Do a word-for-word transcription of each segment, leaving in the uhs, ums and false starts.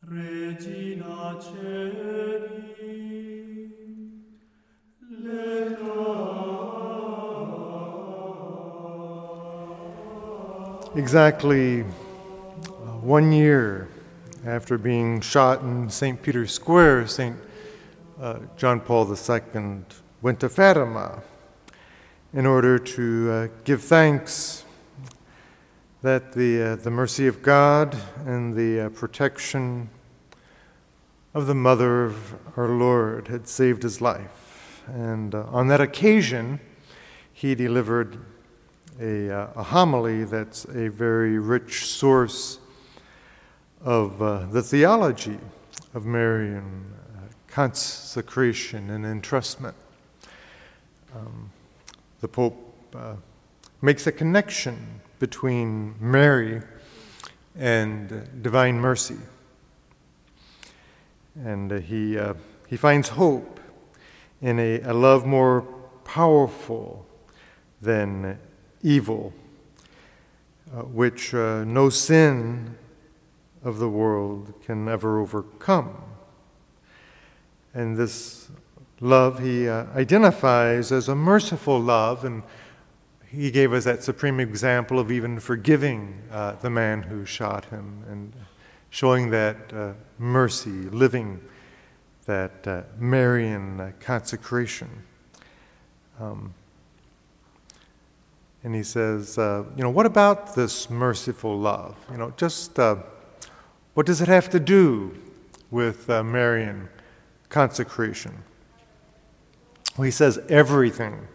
Regina Caeli, Exactly one year after being shot in Saint Peter's Square, Saint uh, John Paul the Second went to Fatima in order to uh, give thanks that the, uh, the mercy of God and the uh, protection of the Mother of our Lord had saved his life. And uh, on that occasion, he delivered a, uh, a homily that's a very rich source of uh, the theology of Marian uh, consecration and entrustment. Um, the Pope uh, makes a connection between Mary and uh, divine mercy. And uh, he, uh, he finds hope in a, a love more powerful than evil, uh, which uh, no sin of the world can ever overcome. And this love he uh, identifies as a merciful love, and he gave us that supreme example of even forgiving uh, the man who shot him and showing that uh, mercy, living that uh, Marian uh, consecration. Um, and he says, uh, you know, what about this merciful love? You know, just uh, what does it have to do with uh, Marian consecration? Well, he says everything.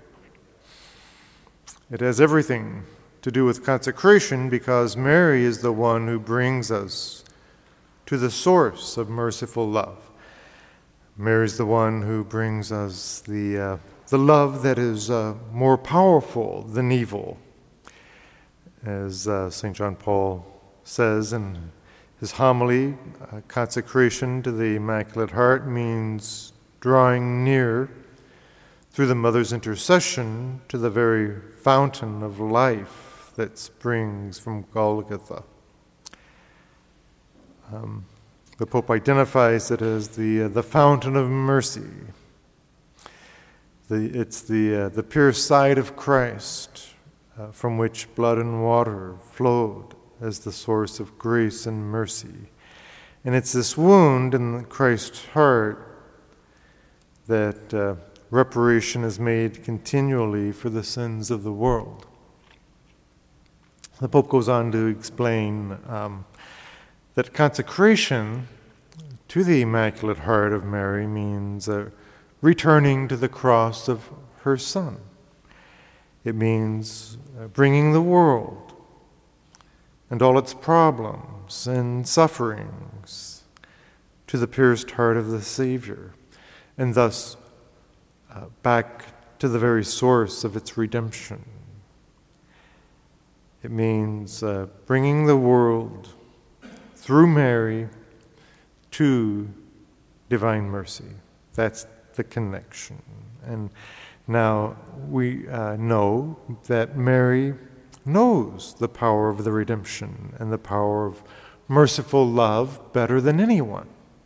It has everything to do with consecration because Mary is the one who brings us to the source of merciful love. Mary is the one who brings us the, uh, the love that is uh, more powerful than evil. As uh, Saint John Paul says in his homily, uh, consecration to the Immaculate Heart means drawing near through the Mother's intercession to the very fountain of life that springs from Golgotha. Um, the Pope identifies it as the, uh, the fountain of mercy. The, it's the, uh, the pure side of Christ uh, from which blood and water flowed as the source of grace and mercy. And it's this wound in Christ's heart that uh, reparation is made continually for the sins of the world. The Pope goes on to explain um, that consecration to the Immaculate Heart of Mary means uh, returning to the cross of her Son. It means uh, bringing the world and all its problems and sufferings to the pierced heart of the Savior, and thus uh, back to the very source of its redemption. It means uh, bringing the world through Mary to divine mercy. That's the connection. And now we uh, know that Mary knows the power of the redemption and the power of merciful love better than anyone.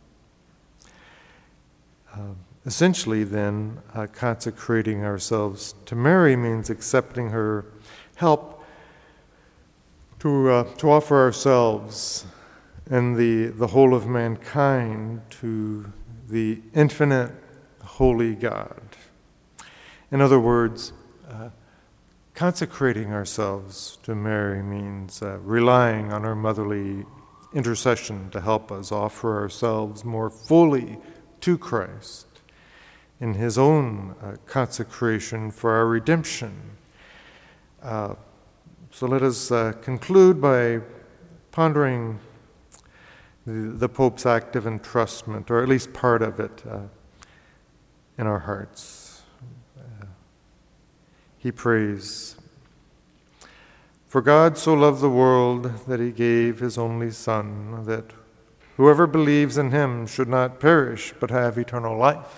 Uh, essentially, then, uh, consecrating ourselves to Mary means accepting her help to, uh, to offer ourselves and the, the whole of mankind to the infinite, holy God. In other words, uh, consecrating ourselves to Mary means uh, relying on her motherly intercession to help us offer ourselves more fully to Christ in his own uh, consecration for our redemption. Uh, so let us uh, conclude by pondering the, the Pope's act of entrustment, or at least part of it, uh, in our hearts. Uh, he prays, "For God so loved the world that he gave his only Son, that whoever believes in him should not perish but have eternal life.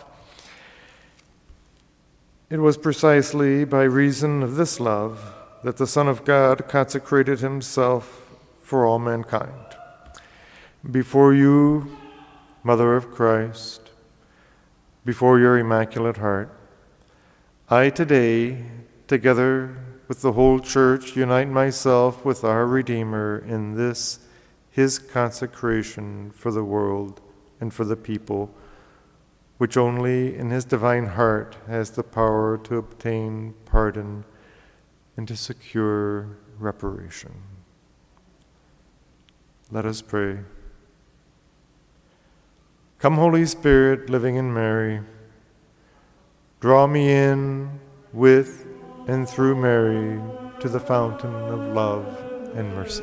It was precisely by reason of this love that the Son of God consecrated himself for all mankind. Before you, Mother of Christ, before your Immaculate Heart, I today, together with the whole Church, unite myself with our Redeemer in this, his consecration for the world and for the people, which only in his divine heart has the power to obtain pardon and to secure reparation. Let us pray. Come, Holy Spirit, living in Mary, draw me in with and through Mary to the fountain of love and mercy.